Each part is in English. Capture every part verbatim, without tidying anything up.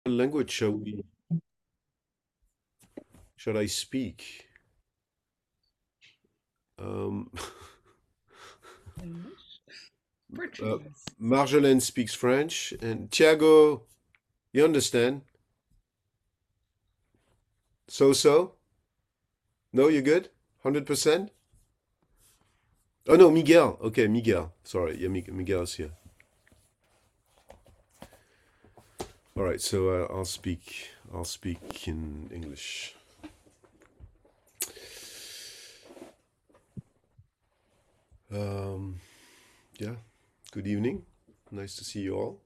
language shall we should I speak? Um, English? uh, Portuguese. Marjolaine speaks French, and Tiago, you understand? So so? No, you're good? one hundred percent? Oh no, Miguel. Okay, Miguel. Sorry, yeah, Mi- Miguel's here. All right, so uh, I'll speak. I'll speak in English. Um, yeah. Good evening. Nice to see you all.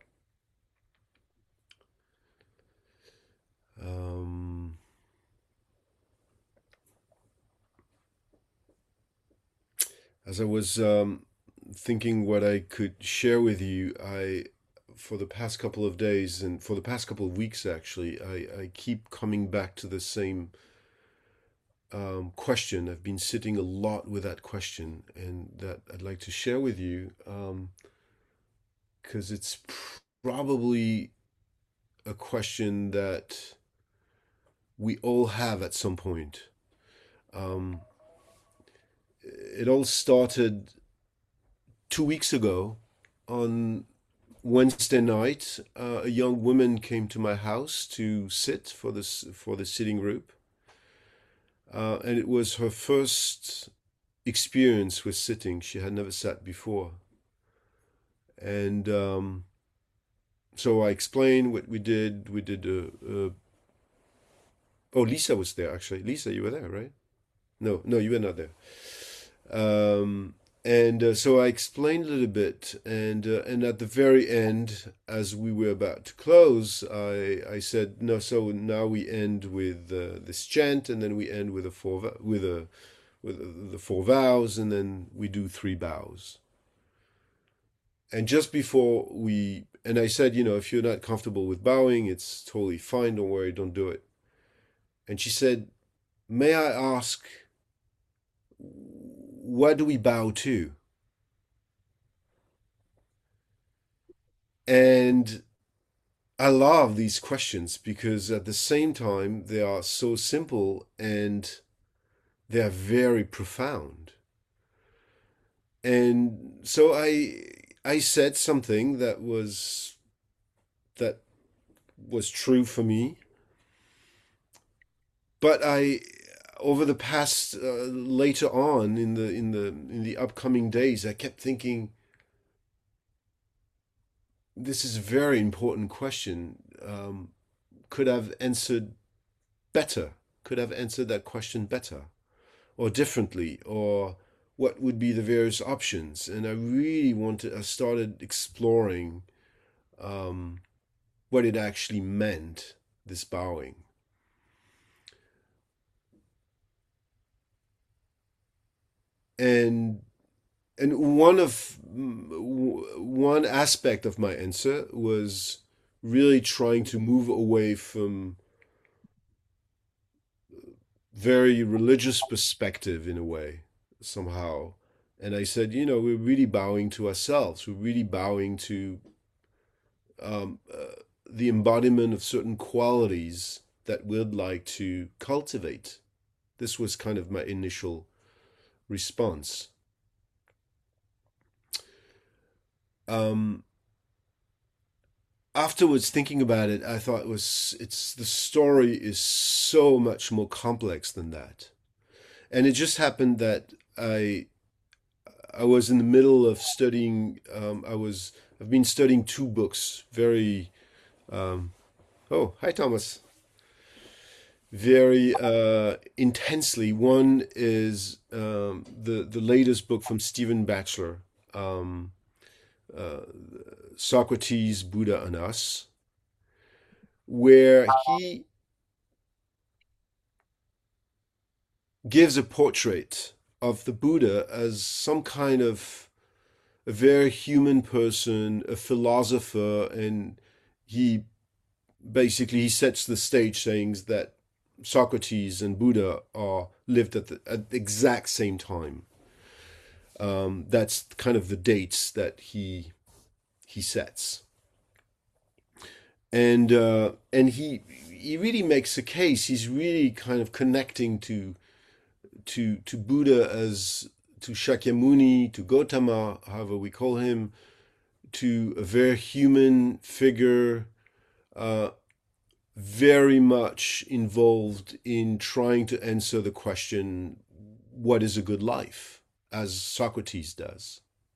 Um, as I was um, thinking what I could share with you, I, for the past couple of days and for the past couple of weeks actually, I, I keep coming back to the same um, question. I've been sitting a lot with that question, and that I'd like to share with you um, because it's probably a question that we all have at some point. Um, it all started two weeks ago on Wednesday night. Uh, a young woman came to my house to sit for this for the sitting group, uh, and it was her first experience with sitting. She had never sat before, and um, so I explained what we did. We did a, a oh, Lisa was there actually. Lisa, you were there, right? No, no, you were not there. Um, and uh, so I explained a little bit, and uh, and at the very end, as we were about to close, I I said no. So now we end with uh, this chant, and then we end with a four with a with the four vows, and then we do three bows. And just before we, and I said, you know, if you're not comfortable with bowing, it's totally fine. Don't worry, don't do it. And she said, may I ask, what do we bow to? And I love these questions because at the same time they are so simple and they are very profound. And so I I said something that was that was true for me, but I over the past uh, later on in the in the in the upcoming days I kept thinking this is a very important question. Um, could have answered better. Could have answered that question better or differently, or what would be the various options. And I really wanted, I started exploring um, what it actually meant, this bowing. And and one of one aspect of my answer was really trying to move away from very religious perspective in a way somehow. And I said, you know, we're really bowing to ourselves. We're really bowing to um, uh, the embodiment of certain qualities that we'd like to cultivate. This was kind of my initial response. Um, Afterwards, thinking about it, I thought it was it's the story is so much more complex than that. And it just happened that I I was in the middle of studying. Um, I was I've been studying two books very. Um, oh, hi Thomas. Very uh, intensely. One is um, the the latest book from Stephen Batchelor, um, uh, Socrates, Buddha, and Us, where he gives a portrait of the Buddha as some kind of a very human person, a philosopher, and he basically he sets the stage saying that Socrates and Buddha are lived at the, at the exact same time. Um, that's kind of the dates that he he sets. and uh, and he he really makes a case. He's really kind of connecting to to to Buddha as to Shakyamuni, to Gautama, however we call him, to a very human figure, uh, very much involved in trying to answer the question, what is a good life, as Socrates does,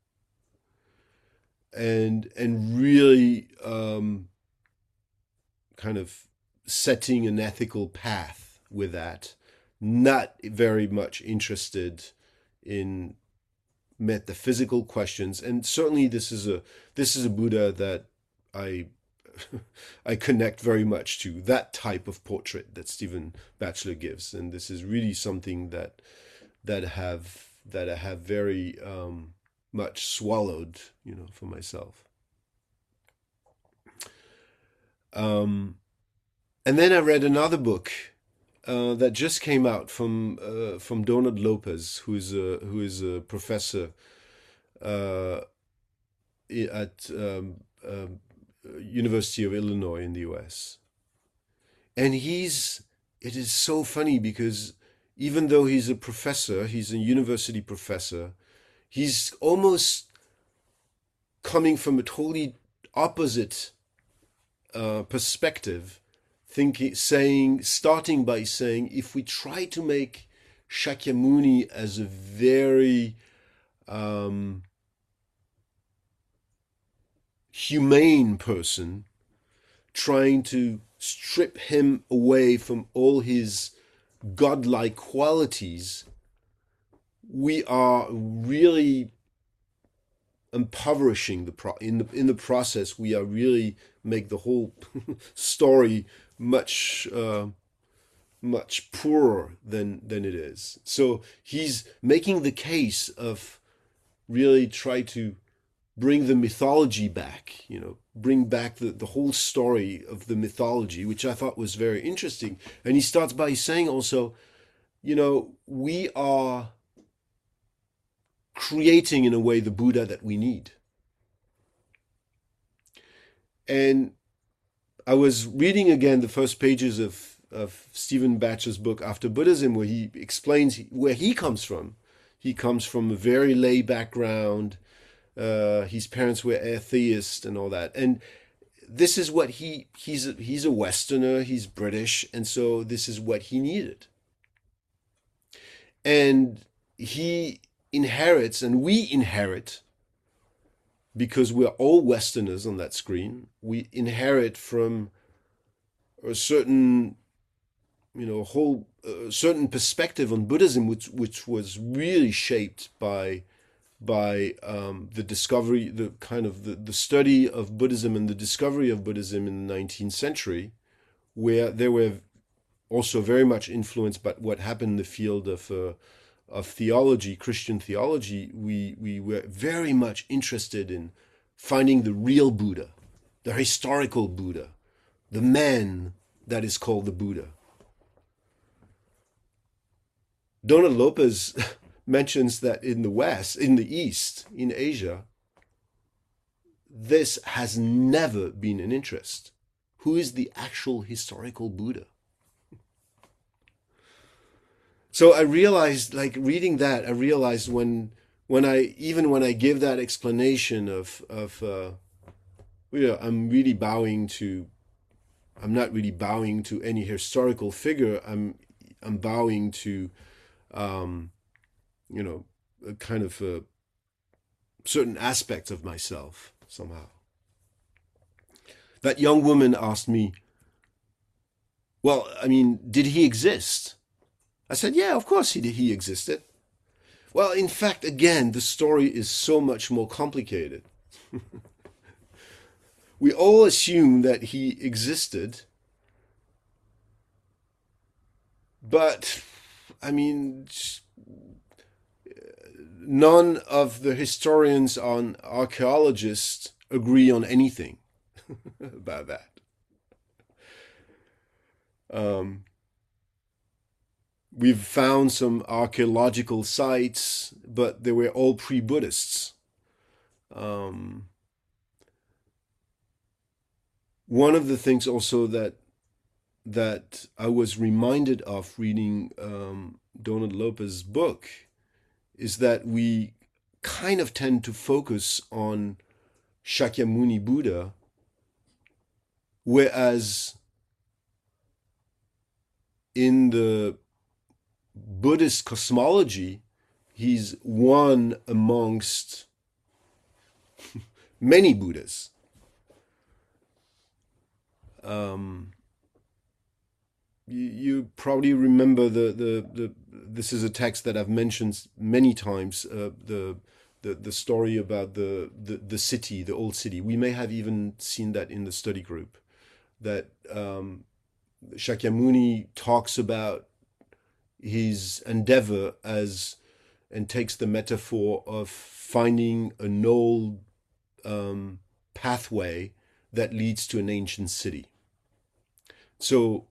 and and really um, kind of setting an ethical path with that, not very much interested in metaphysical questions. And certainly this is a this is a Buddha that I I connect very much to, that type of portrait that Stephen Batchelor gives. And this is really something that that have that I have very um, much swallowed, you know, for myself. Um, and then I read another book uh, that just came out from uh, from Donald Lopez, who is a who is a professor uh, at um, um, University of Illinois in the U S. And he's it is so funny because even though he's a professor, he's a university professor, he's almost coming from a totally opposite uh, perspective, thinking, saying, starting by saying, if we try to make Shakyamuni as a very um, humane person, trying to strip him away from all his godlike qualities, we are really impoverishing the pro in the in the process. We are really make the whole story much uh, much poorer than than it is. So he's making the case of really try to bring the mythology back, you know, bring back the, the whole story of the mythology, which I thought was very interesting. And he starts by saying also, you know, we are creating in a way the Buddha that we need. And I was reading again the first pages of, of Stephen Batchelor's book, After Buddhism, where he explains where he comes from. He comes from a very lay background. Uh, his parents were atheists and all that. And this is what he, he's a, he's a Westerner, he's British, and so this is what he needed. And he inherits, and we inherit, because we're all Westerners on that screen, we inherit from a certain, you know, whole uh, certain perspective on Buddhism, which which was really shaped by by um, the discovery, the kind of the, the study of Buddhism and the discovery of Buddhism in the nineteenth century, where they were also very much influenced by what happened in the field of uh, of theology, Christian theology. We we were very much interested in finding the real Buddha, the historical Buddha, the man that is called the Buddha. Donald Lopez mentions that in the West, in the East, in Asia, this has never been an interest. Who is the actual historical Buddha? So I realized, like reading that, I realized when, when I even when I give that explanation of of, uh, you know, I'm really bowing to, I'm not really bowing to any historical figure. I'm I'm bowing to, um, you know, a kind of a certain aspects of myself somehow. That young woman asked me, well, I mean, did he exist? I said, yeah, of course he did. He existed. Well, in fact, again, the story is so much more complicated. We all assume that he existed, but, I mean, none of the historians and archaeologists agree on anything about that. Um, we've found some archaeological sites, but they were all pre-Buddhists. Um, one of the things also that that I was reminded of reading um, Donald Lopez's book is that we kind of tend to focus on Shakyamuni Buddha, whereas in the Buddhist cosmology, he's one amongst many Buddhas. Um, you, you probably remember the, the, the this is a text that I've mentioned many times, uh, the, the the story about the, the the city, the old city. We may have even seen that in the study group, that um, Shakyamuni talks about his endeavor as, and takes the metaphor of finding an old um, pathway that leads to an ancient city. So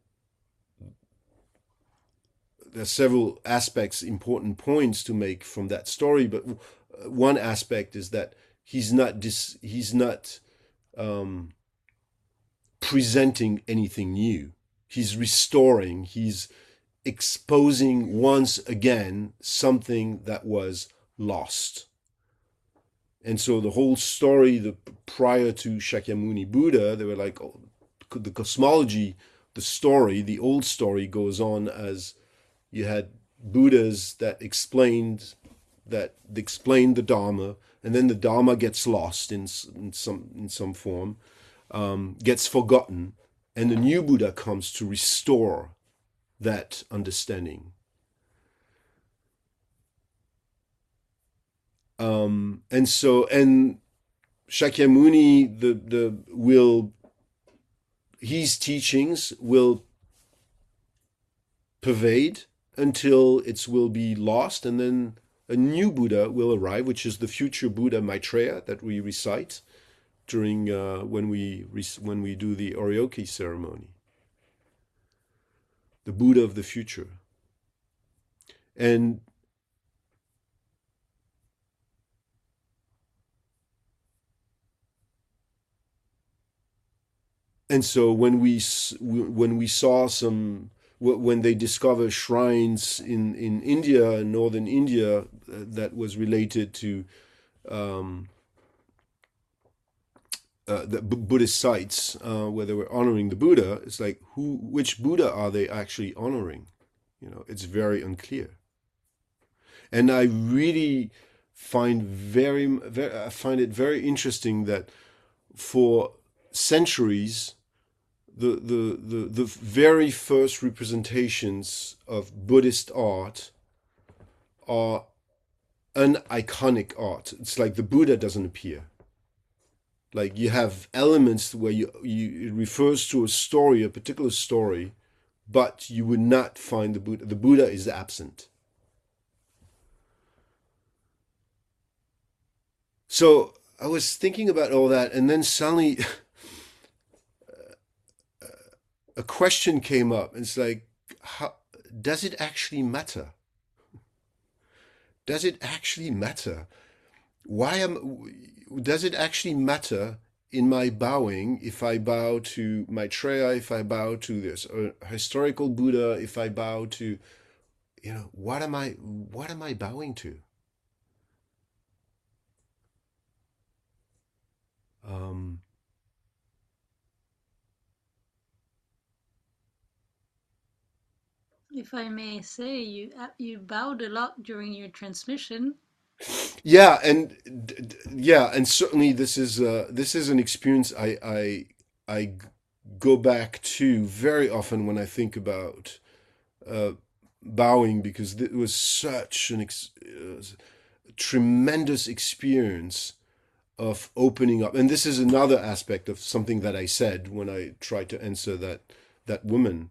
there's several aspects, important points to make from that story, but one aspect is that he's not dis, he's not um, presenting anything new. He's restoring, he's exposing once again something that was lost. And so the whole story, the prior to Shakyamuni Buddha, they were like, oh, the cosmology, the story, the old story goes on as you had Buddhas that explained that explained the Dharma, and then the Dharma gets lost in, in some in some form, um, gets forgotten, and the new Buddha comes to restore that understanding. Um, and so, and Shakyamuni, the the will, his teachings will pervade until it will be lost, and then a new Buddha will arrive, which is the future Buddha Maitreya that we recite during uh, when we when we do the Oryoki ceremony. The Buddha of the future, and and so when we when we saw some when they discover shrines in in India and northern India that was related to um, uh, the Buddhist sites uh, where they were honoring the Buddha, it's like who which Buddha are they actually honoring? You know, it's very unclear. And I really find very, very I find it very interesting that for centuries the, the, the, the very first representations of Buddhist art are an iconic art. It's like the Buddha doesn't appear. Like you have elements where you, you it refers to a story, a particular story, but you would not find the Buddha. The Buddha is absent. So I was thinking about all that, and then suddenly a question came up. It's like, how, does it actually matter? Does it actually matter? Why am? Does it actually matter in my bowing if I bow to Maitreya, if I bow to this a historical Buddha, if I bow to, you know, what am I? What am I bowing to? Um, If I may say, you uh, you bowed a lot during your transmission. yeah, and d- d- yeah, and certainly this is uh, this is an experience I I I go back to very often when I think about uh, bowing, because it was such an ex- uh, tremendous experience of opening up. And this is another aspect of something that I said when I tried to answer that that woman.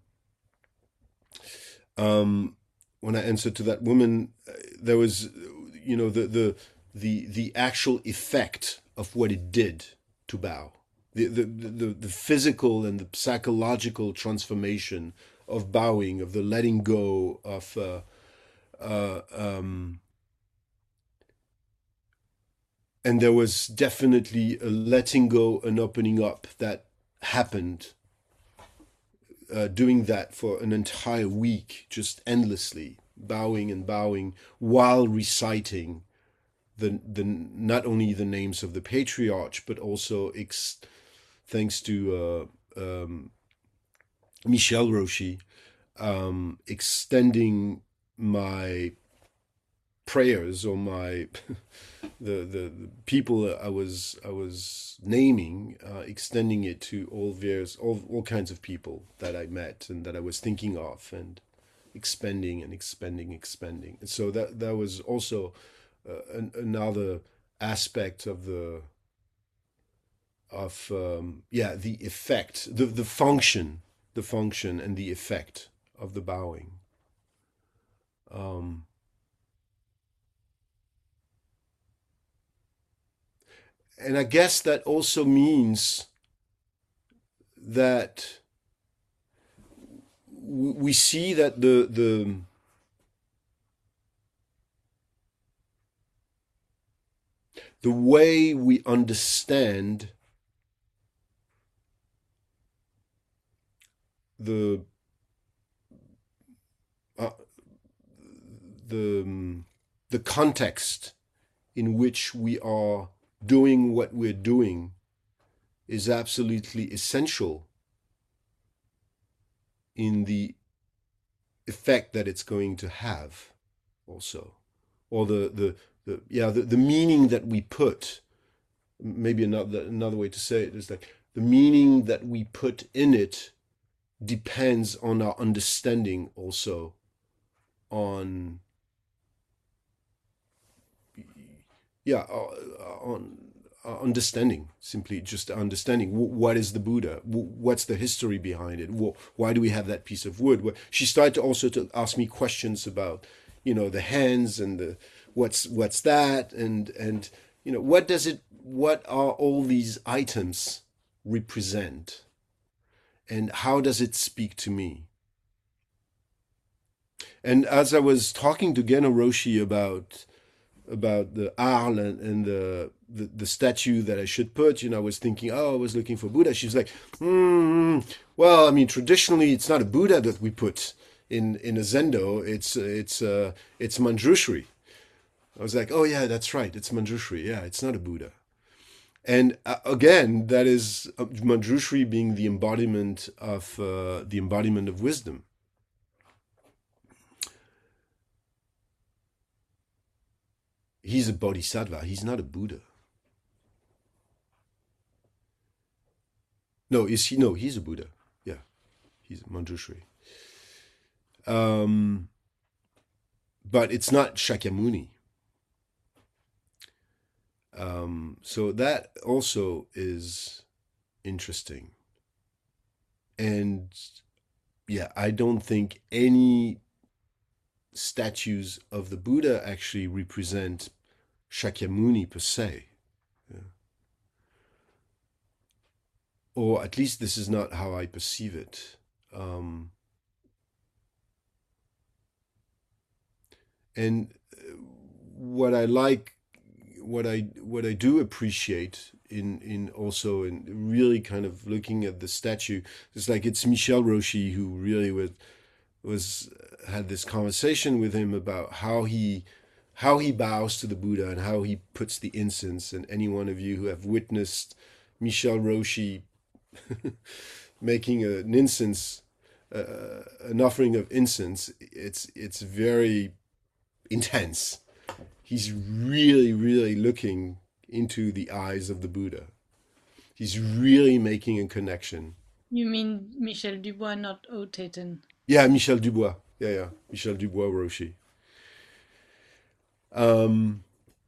Um, when I answered to that woman, uh, there was, you know, the the the the actual effect of what it did to bow, the the the, the physical and the psychological transformation of bowing, of the letting go of. Uh, uh, um, and there was definitely a letting go and opening up that happened uh, doing that for an entire week, just endlessly bowing and bowing while reciting the the not only the names of the patriarch, but also ex, thanks to uh, um, Michel Roshi, um, extending my prayers or my the, the the people I was I was naming, uh, extending it to all various all all kinds of people that I met and that I was thinking of, and expanding and expanding, expanding. And so that that was also uh, an, another aspect of the of um, yeah the effect, the the function, the function and the effect of the bowing. Um, and I guess that also means that we see that the the the way we understand the uh, the the context in which we are doing what we're doing is absolutely essential in the effect that it's going to have also, or the the, the yeah the, the meaning that we put, maybe another another way to say it is like the meaning that we put in it depends on our understanding also on yeah uh, on uh, understanding, simply just understanding what is the Buddha, what's the history behind it, why do we have that piece of wood. She started to also to ask me questions about, you know, the hands and the what's what's that, and and you know, what does it, what are all these items represent, and how does it speak to me. And as I was talking to Geno Roshi about about the Arles and, and the, the the statue that I should put, you know, I was thinking, oh, I was looking for Buddha. She's like, mm, well, I mean, traditionally, it's not a Buddha that we put in in a zendo. It's it's uh, it's Manjushri. I was like, oh yeah, that's right, it's Manjushri. Yeah, it's not a Buddha. And uh, again, that is uh, Manjushri being the embodiment of uh, the embodiment of wisdom. He's a bodhisattva. He's not a Buddha. No, is he? No, he's a Buddha. Yeah, he's a Manjushri. Um, but it's not Shakyamuni. Um, so that also is interesting. And yeah, I don't think any statues of the Buddha actually represent Shakyamuni per se. Yeah. Or at least this is not how I perceive it. Um, and what I like, what I what I do appreciate in in also in really kind of looking at the statue, it's like it's Michel Roshi who really was was had this conversation with him about how he how he bows to the Buddha and how he puts the incense. And any one of you who have witnessed Michel Roshi making an incense, uh, an offering of incense, it's it's very intense. He's really, really looking into the eyes of the Buddha. He's really making a connection. You mean Michel Dubois, not O Teten? Yeah, Michel Dubois. Yeah, yeah, Michel Dubois Roshi. Um,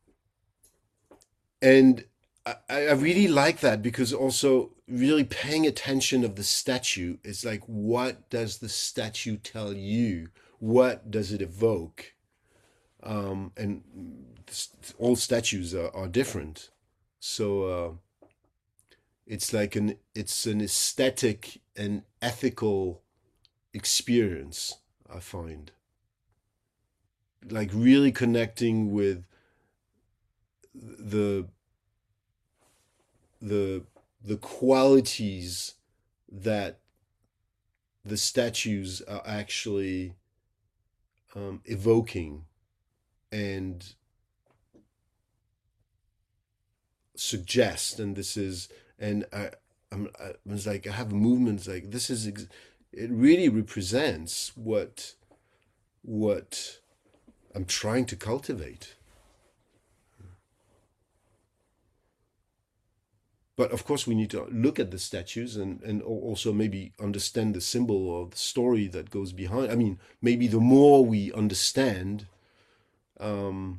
and I, I really like that, because also really paying attention of the statue is like, what does the statue tell you? What does it evoke? Um, and all statues are, are different. So uh, it's like an it's an aesthetic and ethical experience, I find. Like really connecting with the the the qualities that the statues are actually um, evoking and suggest, and this is, and I, I'm, I was like, I have movements like this is, ex- it really represents what what I'm trying to cultivate. But of course, we need to look at the statues and and also maybe understand the symbol or the story that goes behind. I mean, maybe the more we understand, um,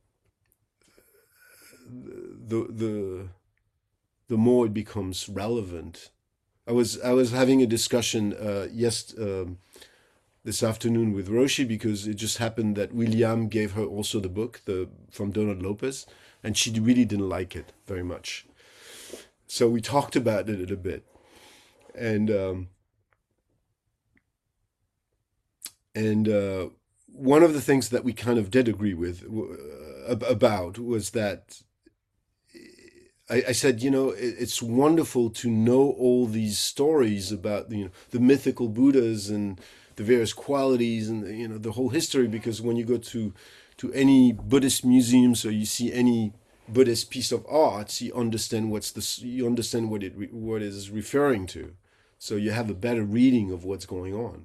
the the the more it becomes relevant. I was I was having a discussion uh, yes um, this afternoon with Roshi because it just happened that William gave her also the book the from Donald Lopez, and she really didn't like it very much. So we talked about it a little bit, and um, and uh, one of the things that we kind of did agree with uh, about was that I, I said, you know, it, it's wonderful to know all these stories about you know the mythical Buddhas and the various qualities and you know the whole history, because when you go to to any Buddhist museums or you see any Buddhist piece of art, you understand what's the you understand what it what it is referring to, so you have a better reading of what's going on.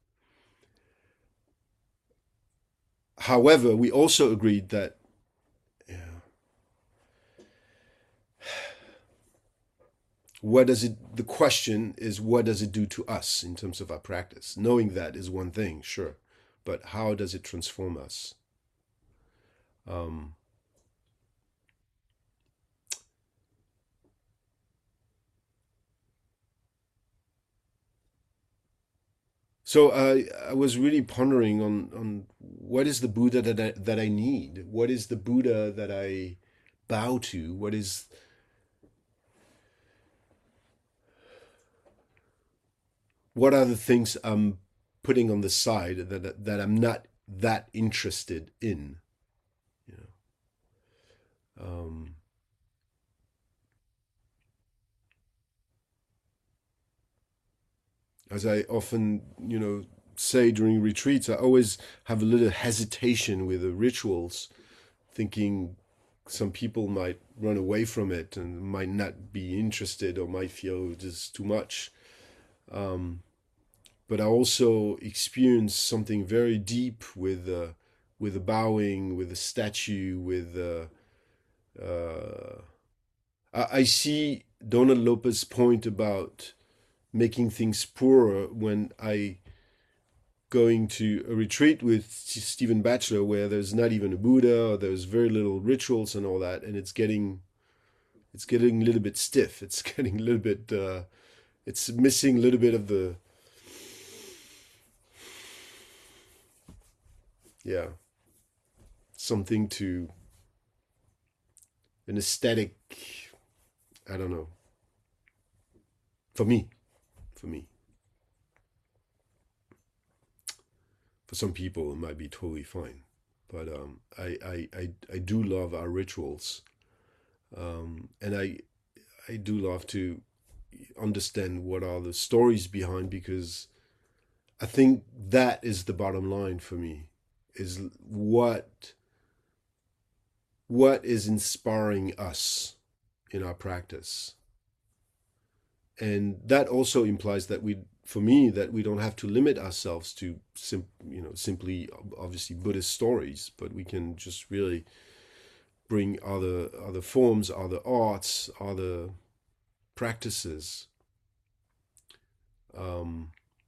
However, we also agreed that yeah, what does it the question is what does it do to us in terms of our practice? Knowing that is one thing, sure, but how does it transform us? Um, so I I was really pondering on on what is the Buddha that I, that I need? What is the Buddha that I bow to? What is what are the things I'm putting on the side that that I'm not that interested in? You know, um, as I often you know say during retreats, I always have a little hesitation with the rituals, thinking some people might run away from it and might not be interested or might feel just too much. Um, but I also experienced something very deep with uh, with the bowing, with the statue, with uh, uh, I, I see Donald Lopez's point about making things poorer when I going to a retreat with Stephen Batchelor where there's not even a Buddha or there's very little rituals and all that, and it's getting it's getting a little bit stiff. It's getting a little bit uh, it's missing a little bit of the yeah something to an aesthetic. I don't know. For me, for me, for some people it might be totally fine, but um, I, I I I do love our rituals, um, and I I do love to understand what are the stories behind, because I think that is the bottom line for me, is what what is inspiring us in our practice. And that also implies that we for me that we don't have to limit ourselves to sim, you know simply obviously Buddhist stories, but we can just really bring other other forms, other arts, other practices. um,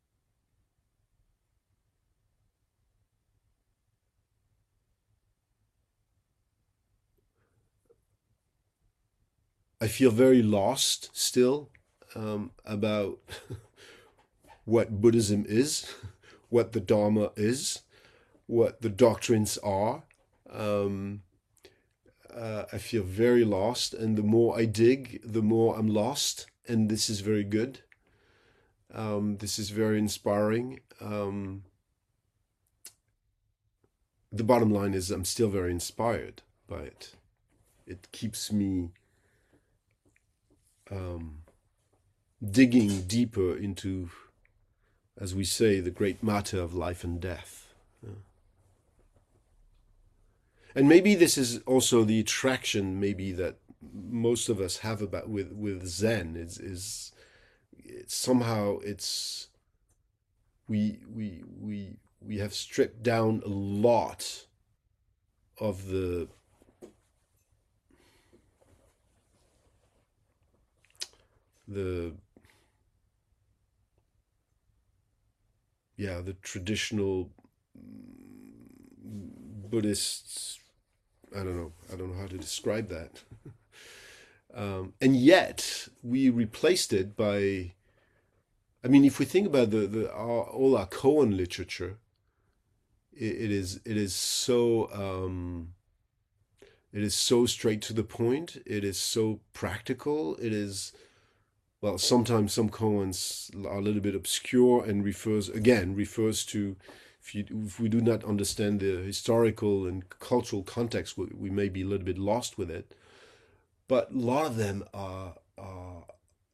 I feel very lost still, um, about what Buddhism is, what the Dharma is, what the doctrines are. Um, uh, I feel very lost, and the more I dig, the more I'm lost. And this is very good. Um, this is very inspiring. Um, the bottom line is, I'm still very inspired by it. It keeps me um, digging deeper into, as we say, the great matter of life and death. Yeah. And maybe this is also the attraction, maybe that most of us have about with with Zen is is it's somehow it's we we we we have stripped down a lot of the the yeah the traditional Buddhist. I don't know. I don't know how to describe that. Um, and yet we replaced it by. I mean, if we think about the the our, all our koan literature, it, it is it is so um, it is so straight to the point. It is so practical. It is well. Sometimes some koans are a little bit obscure and refers again refers to. If, you, if we do not understand the historical and cultural context, we, we may be a little bit lost with it. But a lot of them are, are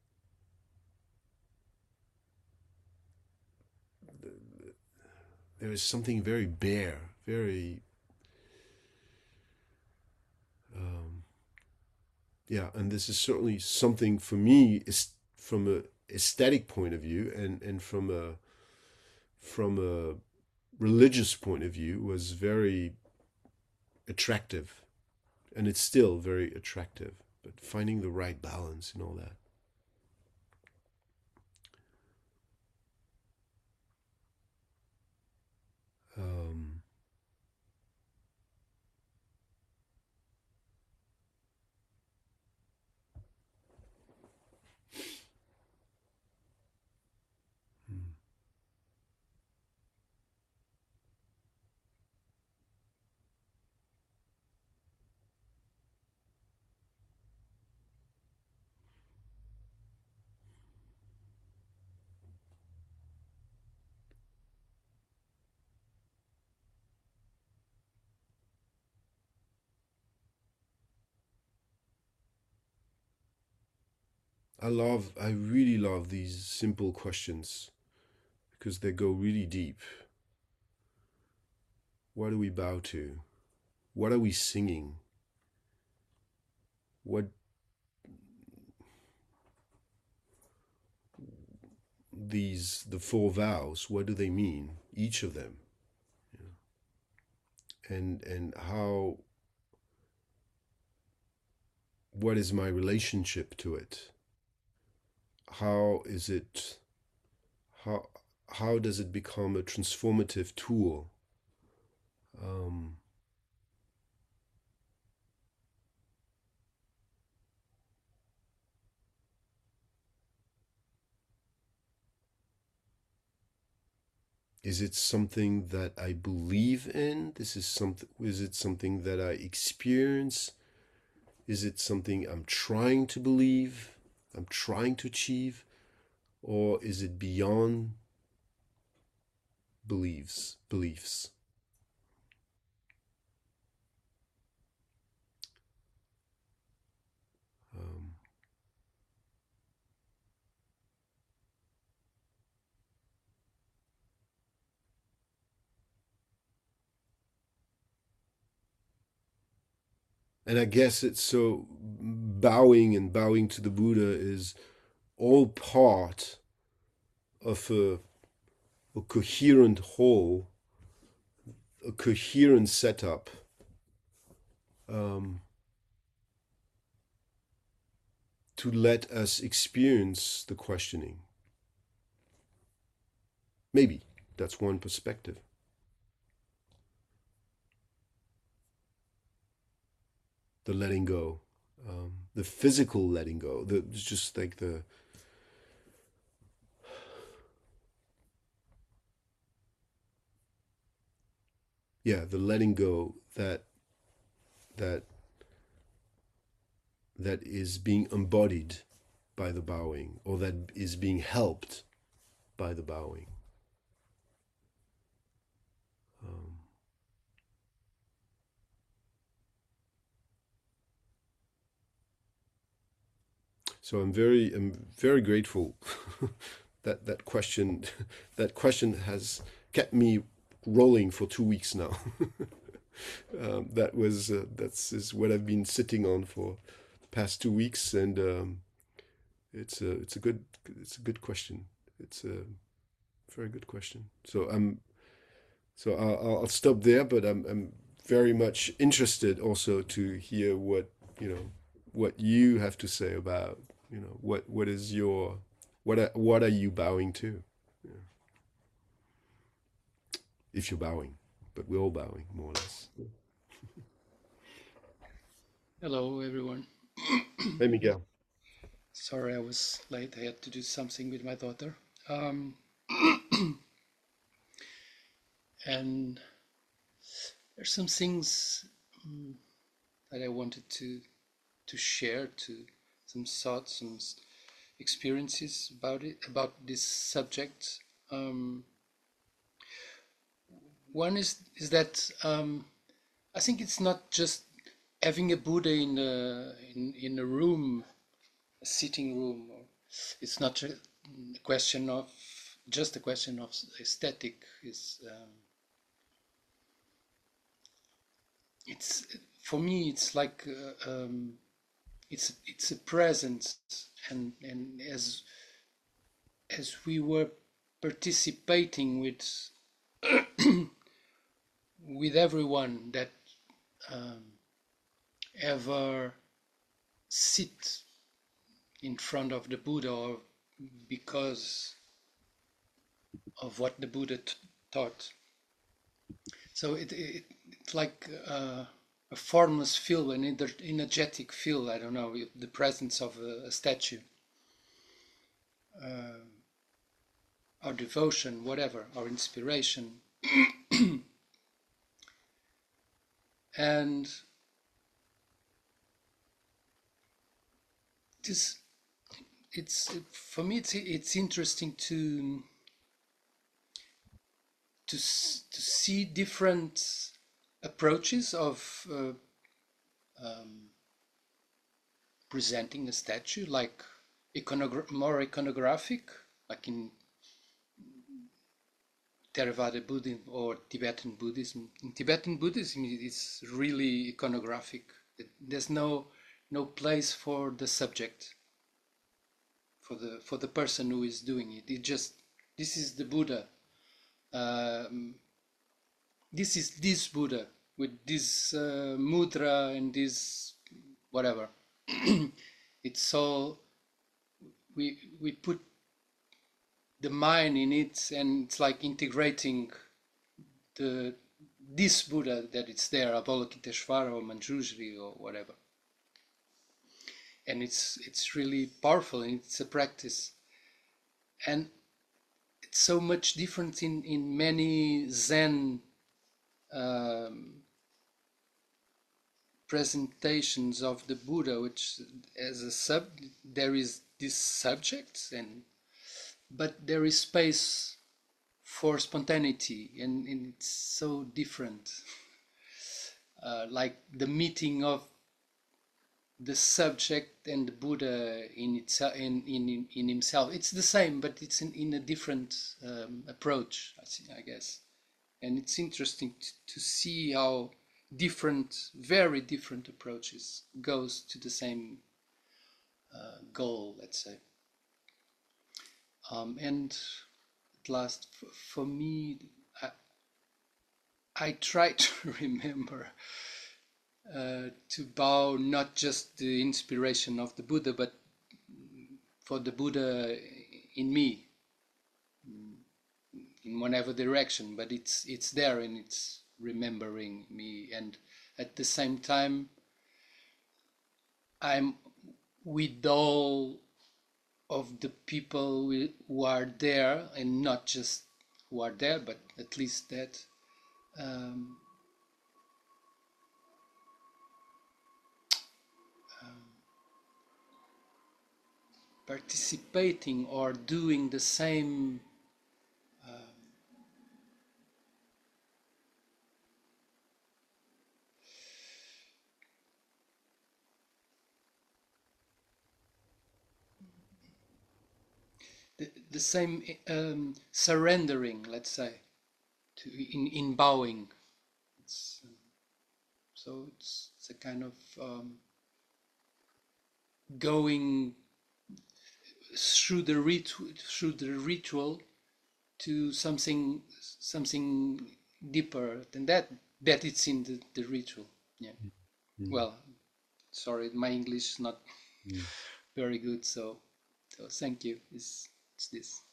there is something very bare, very um, yeah, and this is certainly something for me is from a aesthetic point of view and and from a from a religious point of view was very attractive, and it's still very attractive. But finding the right balance and all that. Um, hmm. I love, I really love these simple questions because they go really deep. What do we bow to? What are we singing? What these the four vows? What do they mean? Each of them, and and how? What is my relationship to it? How is it? How how does it become a transformative tool? Um, is it something that I believe in? This is something. Is it something that I experience? Is it something I'm trying to believe? I'm trying to achieve, or is it beyond beliefs? Beliefs. Um, and I guess it's so bowing and bowing to the Buddha is all part of a, a coherent whole, a coherent setup. Um, to let us experience the questioning. Maybe that's one perspective. The letting go, um, the physical letting go, the just like the yeah, the letting go that that that is being embodied by the bowing, or that is being helped by the bowing. Um, So I'm very I'm very grateful that that question that question has kept me rolling for two weeks now. um, that was uh, that's is what I've been sitting on for the past two weeks, and um, it's a it's a good it's a good question. It's a very good question. So I'm so I'll, I'll stop there, but I'm I'm very much interested also to hear what you know what you have to say about you know what what is your what are, what are you bowing to, yeah, if you're bowing, but we're all bowing more or less. Hello, everyone. Hey, Miguel. Sorry I was late. I had to do something with my daughter. Um, and there's some things um, that I wanted to to share, to some thoughts, some experiences about it, about this subject. Um, one is is that um, I think it's not just having a Buddha in a in, in a room, a sitting room. Or it's not a question of just a question of aesthetic. Is um, it's for me. It's like uh, um, it's it's a presence, and and as as we were participating with with everyone that um, ever sit in front of the Buddha, or because of what the Buddha t- taught. So it, it it's like uh, a formless feel, an energetic feel. I don't know, the presence of a, a statue, uh, our devotion, whatever, our inspiration, and this. It's for me. It's it's interesting to to to see different approaches of uh, um, presenting a statue, like iconogra- more iconographic, like in Theravada Buddhism or Tibetan Buddhism. In Tibetan Buddhism, it's really iconographic. There's no no place for the subject, for the for the person who is doing it. It just this is the Buddha. Um, this is this Buddha with this uh, mudra and this whatever. It's all we we put the mind in it, and it's like integrating the this Buddha that it's there, Avalokiteshvara or Manjushri or whatever. And it's it's really powerful, and it's a practice. And it's so much different in, in many Zen um, presentations of the Buddha, which as a sub there is this subject, and but there is space for spontaneity, and, and it's so different. Uh, like the meeting of the subject and the Buddha in itself, in, in in himself. It's the same, but it's in, in a different um, approach, I, think, I guess. And it's interesting to, to see how different, very different approaches goes to the same uh, goal, let's say. Um, and at last, for, for me, I, I try to remember uh, to bow not just the inspiration of the Buddha, but for the Buddha in me, in whatever direction. But it's it's there, and it's remembering me, and at the same time, I'm with all of the people who are there, and not just who are there, but at least that. Um, um, Participating or doing the same um, the, the same um, surrendering, let's say, to in in bowing. It's, um, so it's, it's a kind of um, going through the ritual through the ritual to something something deeper than that. That it's in the, the ritual. Yeah. Mm. Well, sorry, my English is not Mm. very good, so so thank you. It's it's this.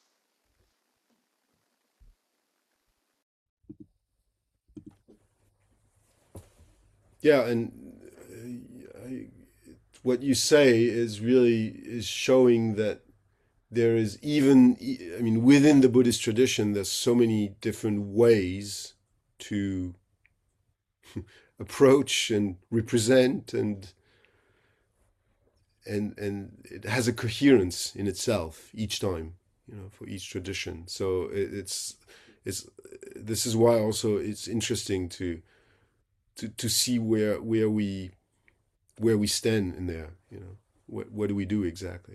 Yeah, and uh, I, what you say is really is showing that there is even, e- I mean, within the Buddhist tradition, there's so many different ways to approach and represent, and and and it has a coherence in itself each time, you know, for each tradition. So it, it's it's this is why also it's interesting to to to see where where we where we stand in there, you know, what what do we do exactly?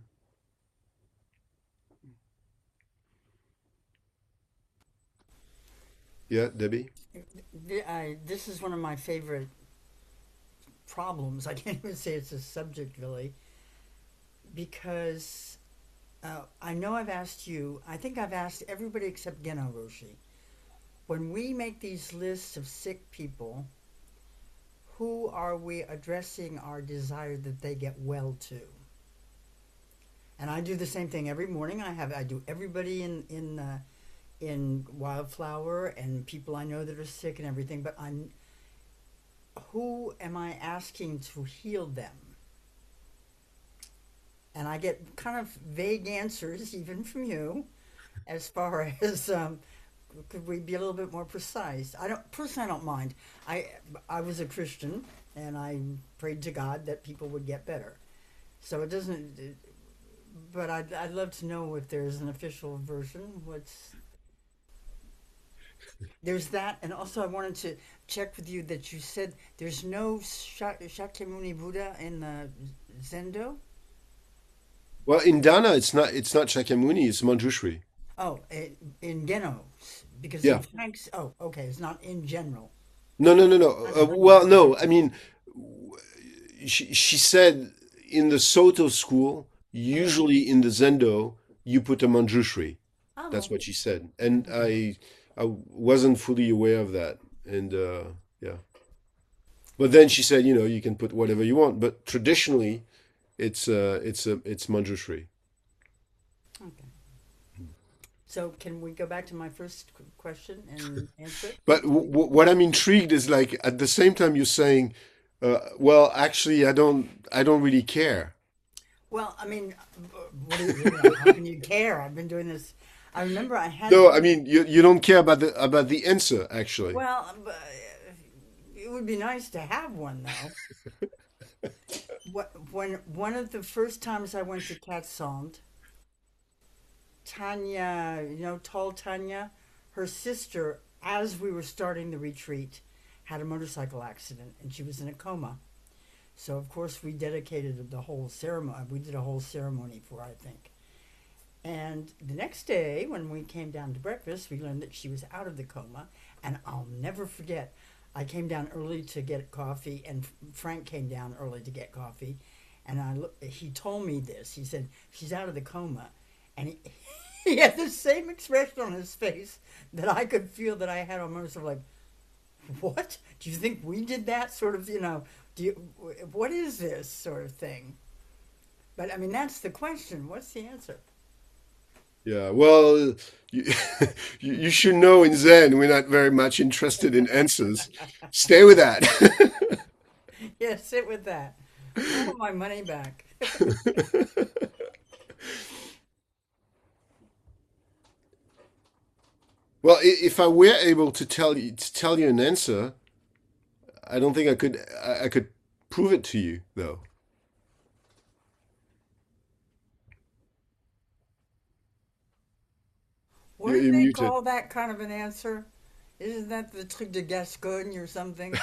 Yeah, Debbie. The- I, this is one of my favorite problems. I can't even say it's a subject really, because uh, I know I've asked you, I think I've asked everybody except Geno Roshi. When we make these lists of sick people, who are we addressing our desire that they get well to? And I do the same thing every morning. I have I do everybody in in uh, in Wildflower and people I know that are sick and everything. But I'm who am I asking to heal them? And I get kind of vague answers, even from you, as far as um, could we be a little bit more precise? I don't personally. I don't mind. I I was a Christian and I prayed to God that people would get better. So it doesn't. But I'd I'd love to know if there's an official version. What's there's that, and also I wanted to check with you that you said there's no Sha- Shakyamuni Buddha in the Zendo. Well, in Dana, it's not it's not Shakyamuni, it's Manjushri. Oh, i- in Geno, because in Yeah. Frank's. Oh, okay, it's not in general. No, no, no, no. I Uh, don't know. well, no. I mean, she she said in the Soto school, Oh, usually in the Zendo, you put a Manjushri. That's oh, what she said, and okay. I I wasn't fully aware of that, and uh, yeah. But then she said, you know, you can put whatever you want, but traditionally, it's uh, it's a it's Manjushri. Okay. So can we go back to my first qu- question and answer it? But w w what I'm intrigued is like at the same time you're saying, uh, well, actually, I don't I don't really care. Well, I mean, uh, what do you, you know, how can you care? I've been doing this. I remember I had No, I mean you you don't care about the about the answer actually. well, uh, it would be nice to have one though. What when one of the first times I went to Katzand, Tanya, you know, tall Tanya, her sister, as we were starting the retreat, had a motorcycle accident and she was in a coma. So of course we dedicated the whole ceremony. We did a whole ceremony for her, I think. And the next day, when we came down to breakfast, we learned that she was out of the coma. And I'll never forget, I came down early to get coffee, and Frank came down early to get coffee. And I look, he told me this. He said, she's out of the coma. And he, he had the same expression on his face that I could feel that I had almost sort of like, what? Do you think we did that? Sort of, you know, do you, what is this sort of thing? But I mean, that's the question. What's the answer? Yeah, well, you, you you should know in Zen we're not very much interested in answers. Stay with that. Yeah, sit with that. I want my money back. Well, i- if I were able to tell you to tell you an answer, I don't think I could I, I could prove it to you though. What You're, do you're they muted. call that kind of an answer? Isn't that the truc de Gascogne or something?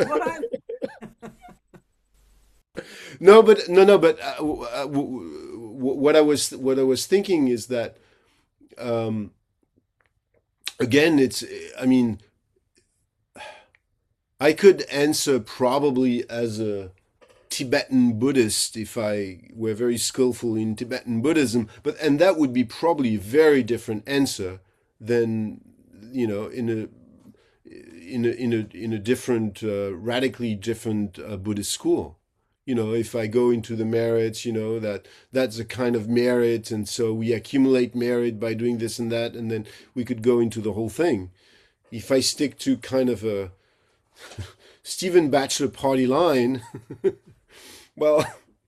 What? No, but no, no, but uh, w- uh, w- wh- what I was what I was thinking is that um, again, it's I mean, I could answer probably as a Tibetan Buddhist if I were very skillful in Tibetan Buddhism, but and that would be probably a very different answer than you know in a in a in a in a different uh, radically different uh, Buddhist school. You know, if I go into the merits, you know that that's a kind of merit, and so we accumulate merit by doing this and that, and then we could go into the whole thing. If I stick to kind of a Stephen Batchelor party line, well,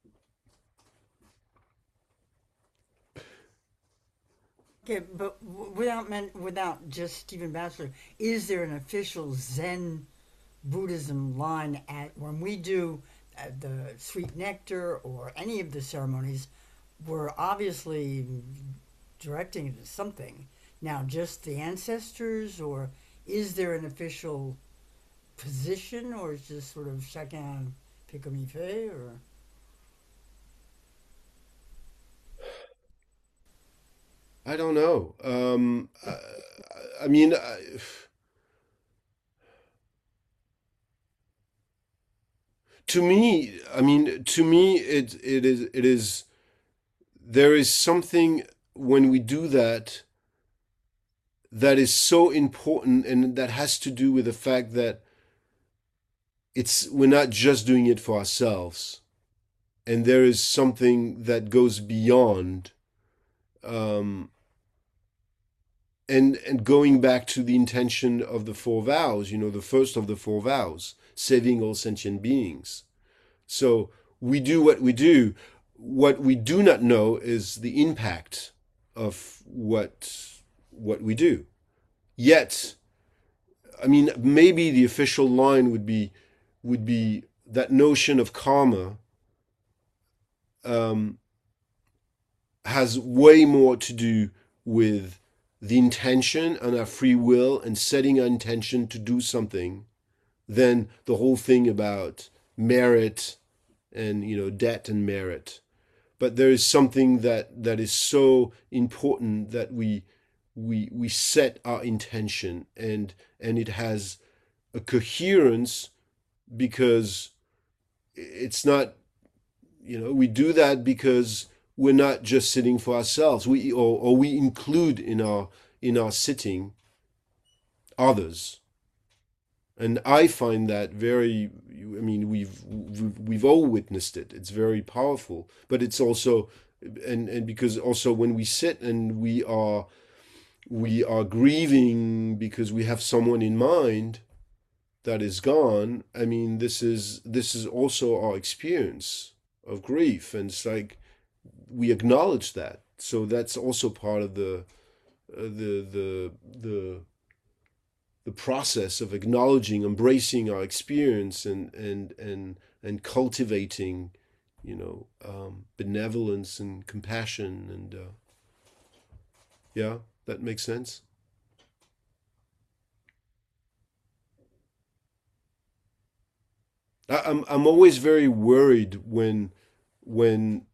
Okay, but w- without men, without just Stephen Batchelor, is there an official Zen Buddhism line at when we do uh, the sweet nectar or any of the ceremonies? We're obviously directing it to something. Now, just the ancestors, or is there an official position, or is just sort of chacun fait comme il fait, or I don't know. Um, I, I mean, I, to me, I mean, to me, it it is it is there is something when we do that that is so important, and that has to do with the fact that it's we're not just doing it for ourselves, and there is something that goes beyond. Um, and and going back to the intention of the four vows, you know, the first of the four vows, saving all sentient beings. So we do what we do. What we do not know is the impact of what what we do. Yet, I mean, maybe the official line would be would be that notion of karma um, has way more to do with the intention and our free will and setting our intention to do something than the whole thing about merit and you know debt and merit. But there is something that that is so important that we we we set our intention, and and it has a coherence, because it's not, you know, we do that because we're not just sitting for ourselves. We or, or we include in our in our sitting others, and I find that very. I mean, we've we've, we've all witnessed it. It's very powerful, but it's also, and and because also when we sit and we are we are grieving because we have someone in mind that is gone. I mean, this is this is also our experience of grief, and it's like we acknowledge that. So that's also part of the uh, the the the the process of acknowledging, embracing our experience, and and and and cultivating, you know, um, benevolence and compassion, and uh, yeah, that makes sense. I, I'm I'm always very worried when when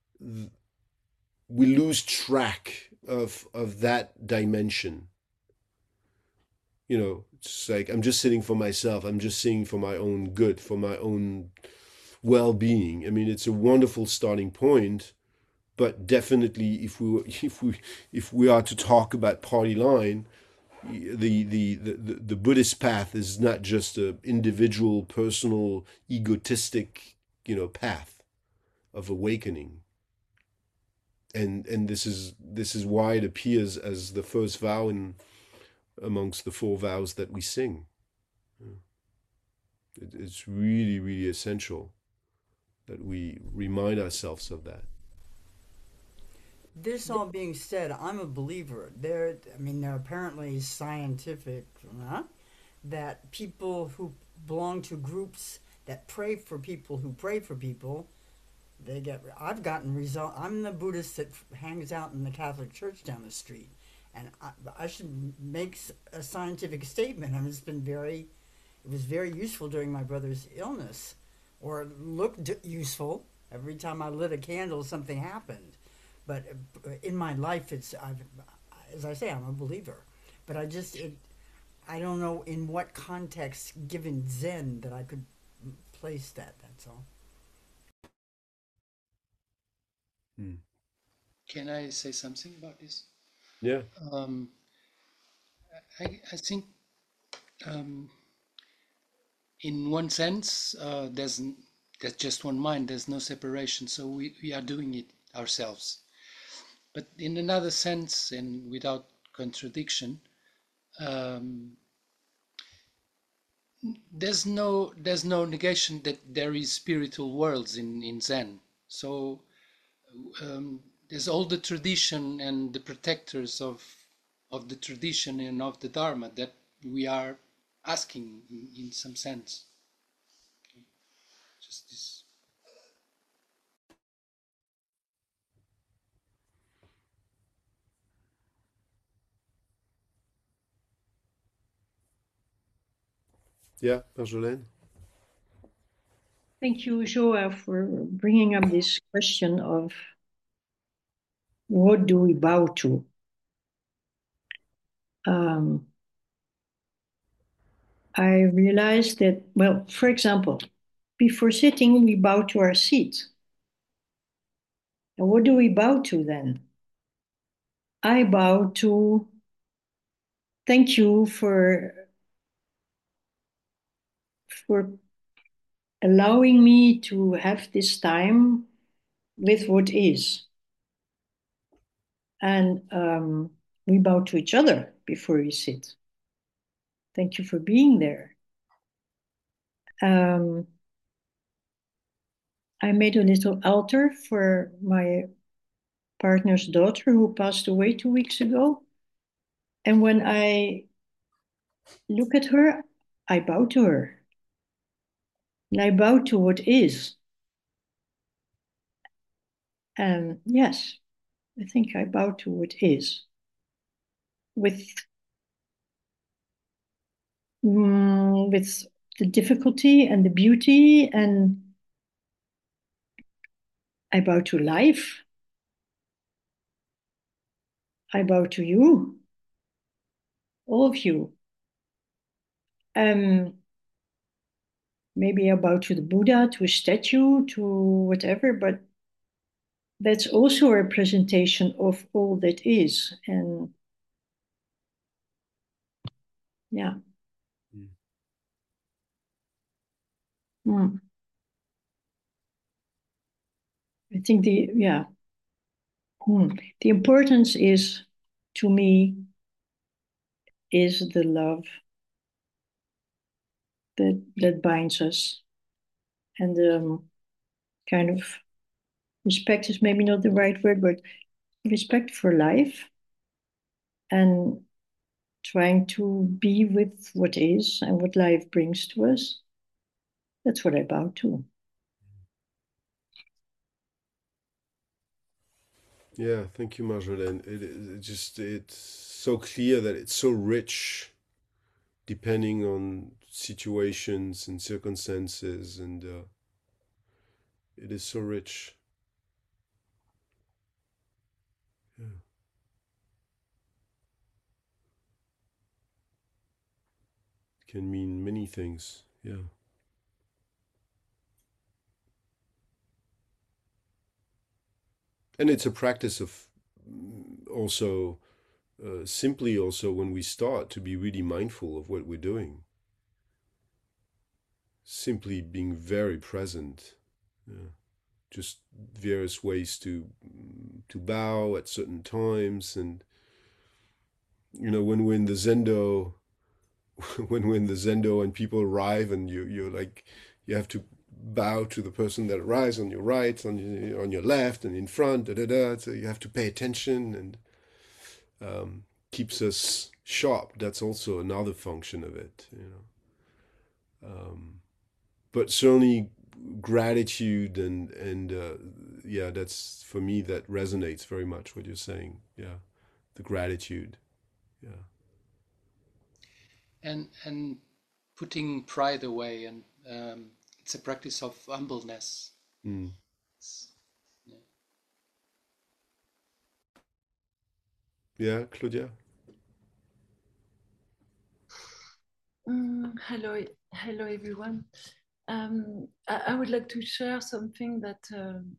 we lose track of of that dimension. You know, it's like I'm just sitting for myself. I'm just sitting for my own good, for my own well-being. I mean, it's a wonderful starting point, but definitely, if we if we if we are to talk about party line, the the the, the Buddhist path is not just a individual, personal, egotistic, you know, path of awakening. And and this is this is why it appears as the first vow in amongst the four vows that we sing. It, it's really, really essential that we remind ourselves of that. this all being said, I'm a believer. There, I mean, there are apparently scientific, huh, that people who belong to groups that pray for people who pray for people, they get. I've gotten result. I'm the Buddhist that hangs out in the Catholic Church down the street, and I, I should make a scientific statement. I mean, it's been very, it was very useful during my brother's illness, or looked useful. Every time I lit a candle, something happened. But uh, in my life, it's I've, as I say, I'm a believer. But I just it, I don't know in what context, given Zen, that I could place that. That's all. Mm. Can I say something about this? Yeah. Um, I, I think um, in one sense, uh, there's there's just one mind. There's no separation. So we, we are doing it ourselves. But in another sense, and without contradiction, um, there's no there's no negation that there is spiritual worlds in, in Zen. So um, there's all the tradition and the protectors of of the tradition and of the Dharma that we are asking in, in some sense. Just this. Yeah, Marjolaine? Thank you, Joa, for bringing up this question of what do we bow to? Um, I realized that, well, for example, before sitting, we bow to our seat. And what do we bow to then? I bow to thank you for, for allowing me to have this time with what is. And um, we bow to each other before we sit. Thank you for being there. Um, I made a little altar for my partner's daughter who passed away two weeks ago. And when I look at her, I bow to her. And I bow to what is. And yes, I think I bow to what is. With, mm, with the difficulty and the beauty, and I bow to life. I bow to you, all of you. Um, maybe I bow to the Buddha, to a statue, to whatever, but that's also a representation of all that is. And yeah. Mm. Mm. I think the, yeah. Mm. The importance is, to me, is the love that that binds us. And um, kind of respect is maybe not the right word, but respect for life and trying to be with what is and what life brings to us. That's what I bow to. Yeah, thank you, Marjolaine. It, it just it's so clear that it's so rich, depending on situations and circumstances, and uh, it is so rich. Yeah. It can mean many things. Yeah. And it's a practice of mm, also uh, simply also when we start to be really mindful of what we're doing, simply being very present. Yeah. Just various ways to to bow at certain times, and you know when we're in the zendo, when we're in the zendo and people arrive and you you're like you have to bow to the person that arrives on your right, on your, on your left, and in front, da da da. So you have to pay attention, and um, keeps us sharp. That's also another function of it, you know. Um, but certainly gratitude and and uh, yeah, that's for me that resonates very much what you're saying. Yeah, the gratitude. Yeah. And and putting pride away, and um, it's a practice of humbleness. Mm. It's, yeah. Yeah, Claudia. Mm, hello, hello everyone. Um, I, I would like to share something that, um,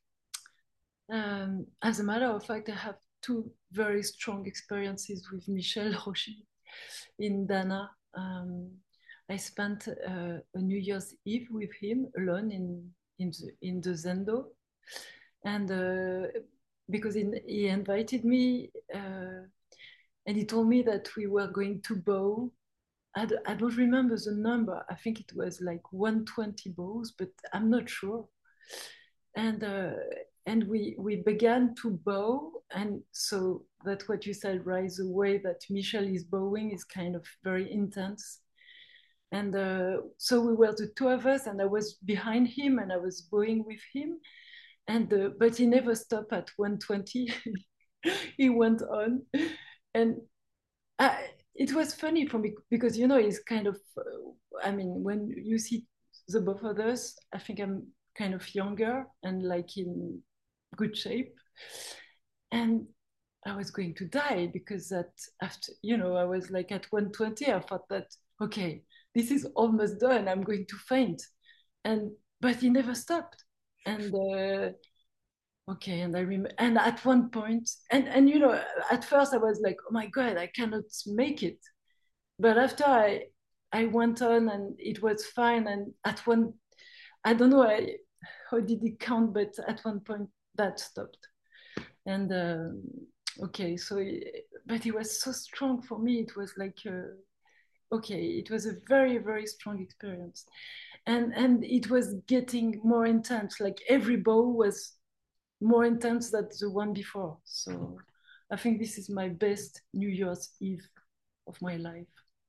um, as a matter of fact, I have two very strong experiences with Michel Rocher in Dana. Um, I spent uh, a New Year's Eve with him alone in in the, in the Zendo, and uh, because in, he invited me uh, and he told me that we were going to bow. I, d- I don't remember the number. I think it was like one hundred twenty bows, but I'm not sure. And uh, and we we began to bow, and so that's what you said, right? The way that Michel is bowing is kind of very intense. And uh, so we were the two of us, and I was behind him, and I was bowing with him. And uh, but he never stopped at one hundred twenty. He went on, and uh, it was funny for me because you know it's kind of uh, I mean when you see the both of us, I think I'm kind of younger and like in good shape, and I was going to die because that after you know I was like at one hundred twenty. I thought that okay, this is almost done, I'm going to faint. And but he never stopped. And uh, okay, and I remember, and at one point, and and you know, at first I was like, oh my god, I cannot make it. But after I I went on and it was fine. And at one, I don't know I, how did it count, but at one point that stopped. And um, okay, so it, but it was so strong for me. It was like uh, okay, it was a very very strong experience, and and it was getting more intense. Like every bow was more intense than the one before. So I think this is my best New Year's Eve of my life.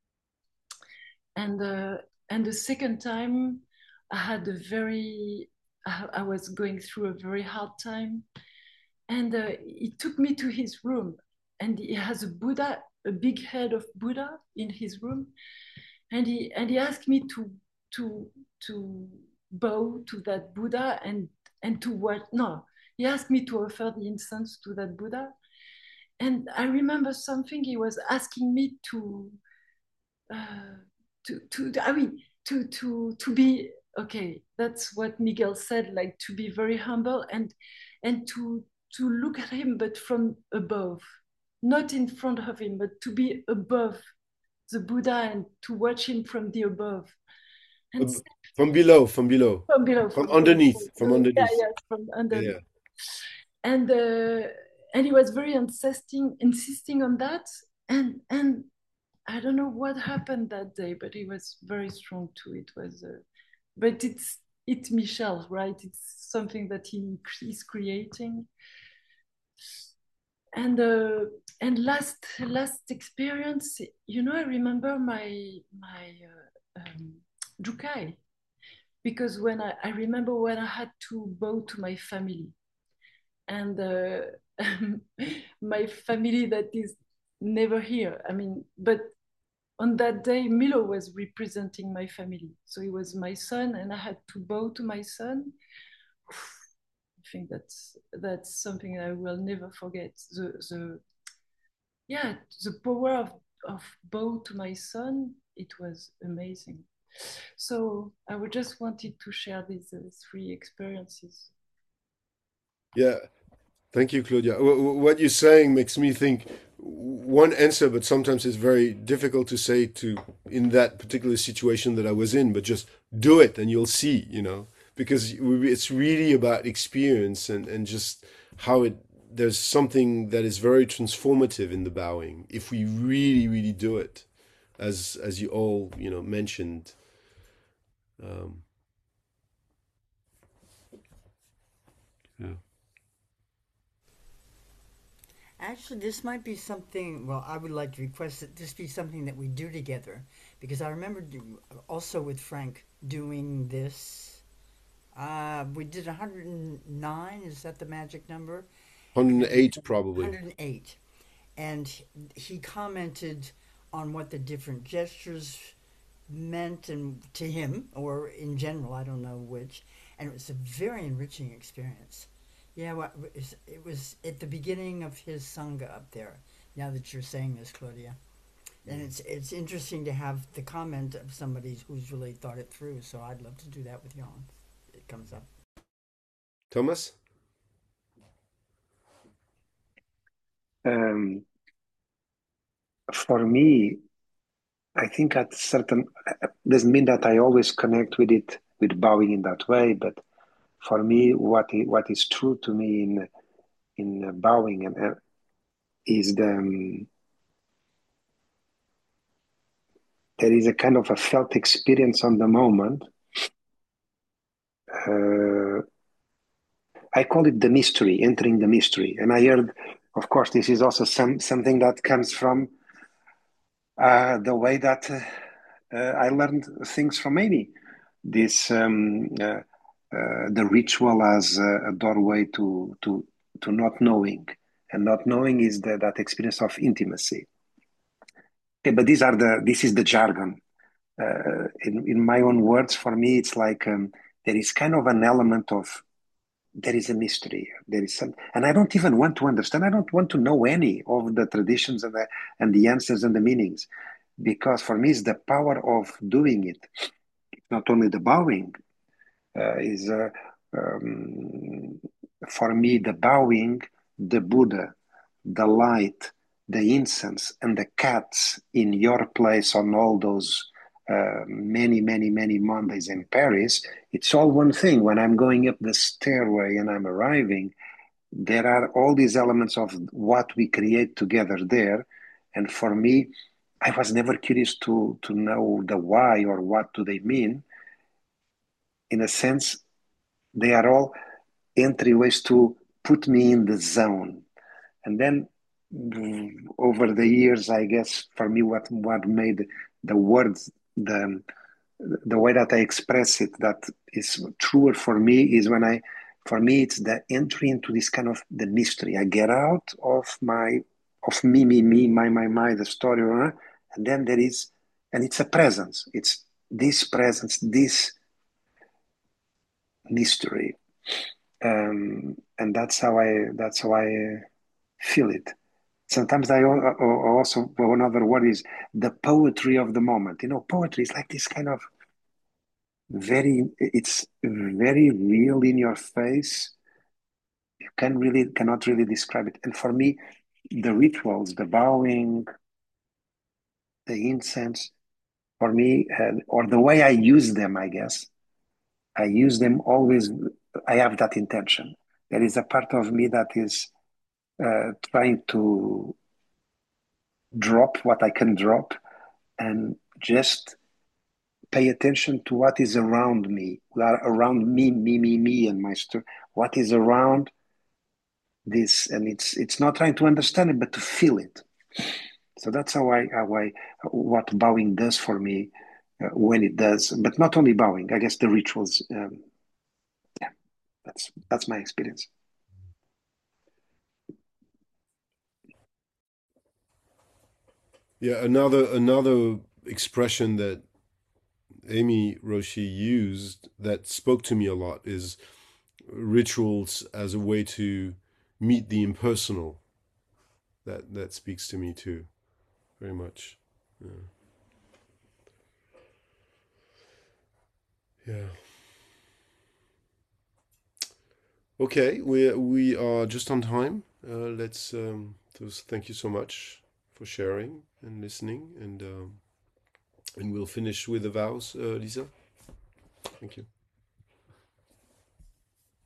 And uh, and the second time, I had a very, I, I was going through a very hard time, and uh, he took me to his room, and he has a Buddha, a big head of Buddha in his room, and he and he asked me to to to bow to that Buddha and and to what no, he asked me to offer the incense to that Buddha, and I remember something he was asking me to uh, to to I mean to to to be okay. That's what Miguel said, like to be very humble and and to to look at him, but from above, not in front of him, but to be above the Buddha and to watch him from the above and Uh, From below, from below, from below, from from below. underneath, from So, yeah, underneath. yes, from underneath. Yeah. And uh, and he was very insisting, insisting on that. And and I don't know what happened that day, but he was very strong too. It was, uh, but it's it's Michel, right? It's something that he is creating. And uh, and last last experience, you know, I remember my my uh, um, Jukai, because when I, I remember when I had to bow to my family, and uh, my family that is never here. I mean, but on that day, Milo was representing my family. So he was my son, and I had to bow to my son. I think that's that's something I will never forget. The the yeah, the power of, of bow to my son, it was amazing. So I would just wanted to share these uh, three experiences. Yeah. Thank you, Claudia. Wh- wh- What you're saying makes me think one answer, but sometimes it's very difficult to say to in that particular situation that I was in, but just do it and you'll see, you know, because we- it's really about experience and, and just how it, there's something that is very transformative in the bowing if we really, really do it, as, as you all, you know, mentioned. Um, yeah. Actually, this might be something. Well, I would like to request that this be something that we do together, because I remember do, also with Frank doing this. Uh, we did one hundred nine. Is that the magic number? one hundred eight, And probably. one hundred eight. And he commented on what the different gestures meant and to him or in general, I don't know which, and it was a very enriching experience. Yeah, well, it was at the beginning of his sangha up there, now that you're saying this, Claudia. And it's it's interesting to have the comment of somebody who's really thought it through. So I'd love to do that with Jan. It comes up. Thomas? Um, for me, I think at certain doesn't mean that I always connect with it with bowing in that way, but for me, what is, what is true to me in in bowing and uh, is the um, there is a kind of a felt experience on the moment. Uh, I call it the mystery, entering the mystery, and I heard, of course, this is also some something that comes from uh, the way that uh, uh, I learned things from Amy. This um, uh, uh, the ritual as a, a doorway to to to not knowing, and not knowing is the, that experience of intimacy. Okay, but these are the this is the jargon. Uh, in in my own words, for me, it's like um, there is kind of an element of there is a mystery. There is some, and I don't even want to understand. I don't want to know any of the traditions and the and the answers and the meanings, because for me, it's the power of doing it. Not only the bowing uh, is uh, um, for me the bowing, the Buddha, the light, the incense, and the cats in your place on all those uh, many, many, many Mondays in Paris. It's all one thing. When I'm going up the stairway and I'm arriving, there are all these elements of what we create together there. And for me, I was never curious to to know the why or what do they mean. In a sense, they are all entryways to put me in the zone. And then mm, over the years, I guess for me, what what made the words the the way that I express it that is truer for me is when I, for me, it's the entry into this kind of the mystery. I get out of my of me, me, me, my, my, my, the story, uh, and then there is, and it's a presence. It's this presence, this mystery, um, and that's how I that's how I uh, feel it. Sometimes I al- al- also well, another word is the poetry of the moment. You know, poetry is like this kind of very. It's very real in your face. You can really cannot really describe it. And for me, the rituals, the bowing, the incense, for me, uh, or the way I use them, I guess I use them always. I have that intention. There is a part of me that is uh, trying to drop what I can drop and just pay attention to what is around me, around me, me, me, me, and my story. What is around this, and it's it's not trying to understand it, but to feel it. So that's how I, how I what bowing does for me uh, when it does. But not only bowing, I guess the rituals. Um, yeah, that's that's my experience. Yeah, another another expression that Amy Roshi used that spoke to me a lot is rituals as a way to meet the impersonal. That that speaks to me too, very much. Yeah. Yeah. Okay, we we are just on time. Uh, let's um, just thank you so much for sharing and listening, and um, and we'll finish with the vows, uh, Lisa. Thank you.